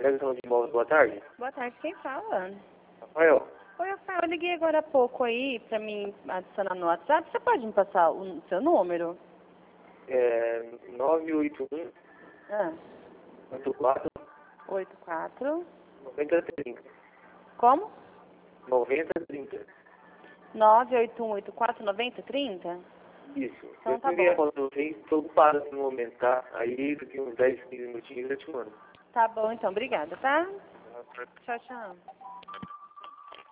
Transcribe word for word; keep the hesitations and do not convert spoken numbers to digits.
Realização de imóveis, boa tarde. Boa tarde, quem fala? Rafael, Oi, Rafael, eu liguei agora há pouco aí pra mim adicionar no WhatsApp. Você pode me passar o seu número? é nove oito um, Ah, oito quatro, oito quatro. noventa trinta. Como? noventa trinta. nove oito um oito quatro nove zero três zero? Isso. Então Eu tá peguei a bom. foto do vocês, estou ocupado no momento, tá? Aí daqui uns dez, quinze minutinhos eu te mando. Tá bom, então. Obrigada, tá? Tchau, tchau.